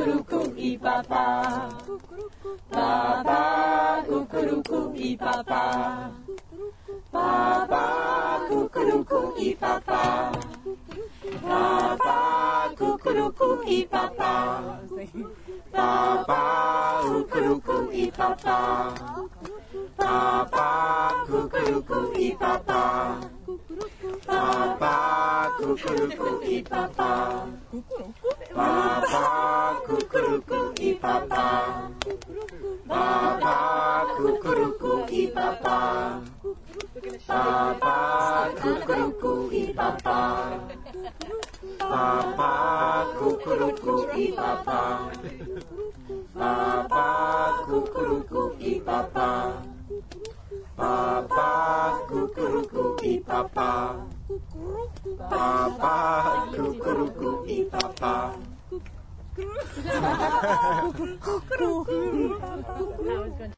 cuckoo y papá. Papá, cuckoo y papá. Papá, cuckoo y papá. Papá, cuckoo y papá. Papá, cuckoo y papá. Papá, cuckoo y papá. Papá, cuckoo y papá. Papá, cuckoo y papá. Papá, cuckoo y papá. Papá, cuckoo y papá. Papá, cuckoo y papá. Papá, cuckoo y papá. Papá, cuckoo y papá. Papá, cuckoo y papá.